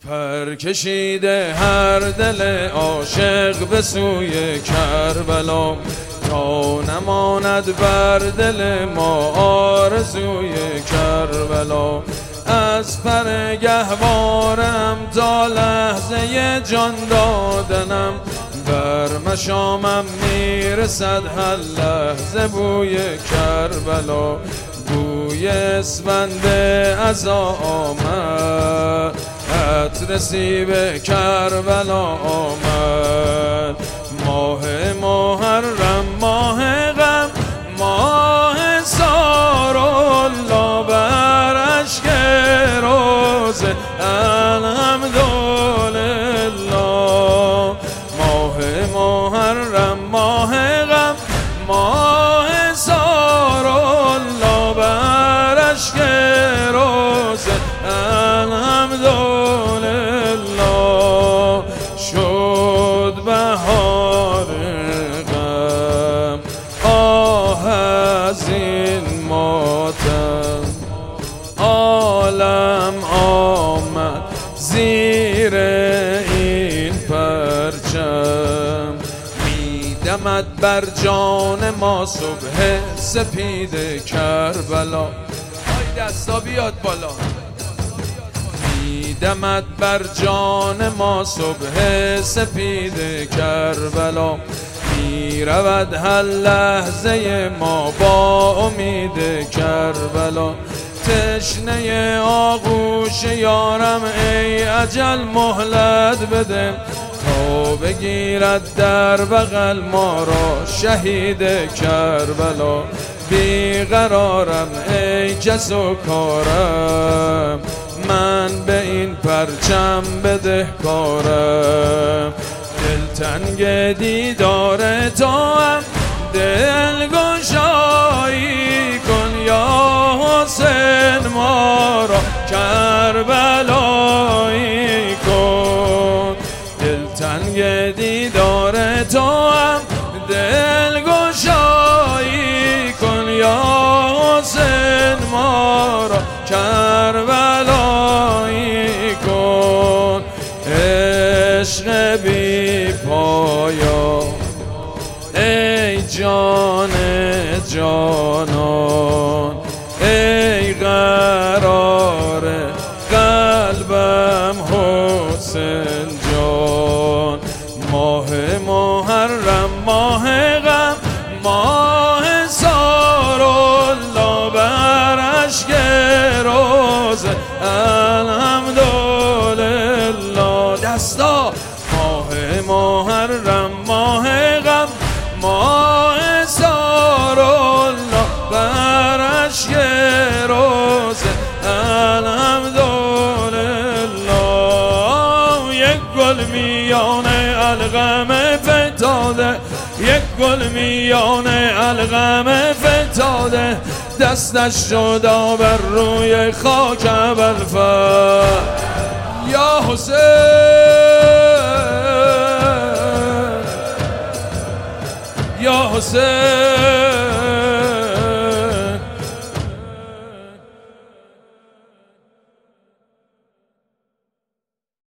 پر کشیده هر دل عاشق به سوی کربلا، تا نماند بر دل ما آرزوی کربلا. از پر گهوارم تا لحظه جان دادنم، بر مشامم میرسد هر لحظه بوی کربلا. بوی اسفند عزا آمد، عطر سیب کربلا آمد. ماه محرم، ماه غم، ماه سارالله، بر اشک روزه الحمدلله. ماه محرم، ماه غم، ماه سارالله، بر اشک روزه الحمدلله. شد بهار غم، آه از این ماتم، عالم آمد زیر این پرچم. میدمد بر جان ما صبح سپید کربلا. های دستا بیاد بالا. میدمد بر جان ما صبح سپید کربلا، میرود هر لحظه ما با امید کربلا. تشنه آغوش یارم ای اجل مهلت بده، تا بگیرد در بغل ما را شهید کربلا. بیقرارم ای کس و کارم، من به این پرچم بدهکارم. دلتنگ دیدار تو هم دلگشایی کن یا حسین، ما را کربلایی کن. دلتنگ دیدار تو هم دلگشایی کن یا حسین، ما را کربلایی کن. عشق بی پایان ای جان جانان، ای قرار قلبم حسین جان. ماه محرم، ماه غم، ماه سارالله، بر اشک روزه الحمدلله. دستا. ماه محرم، ماه غم، ماه سارالله، بر اشک روزه الحمدلله. یک گل میان الغم فتاده، یک گل میان الغم فتاده، دستش شد بر روی خاک ابوالفضل. یا حسین، یا حسین.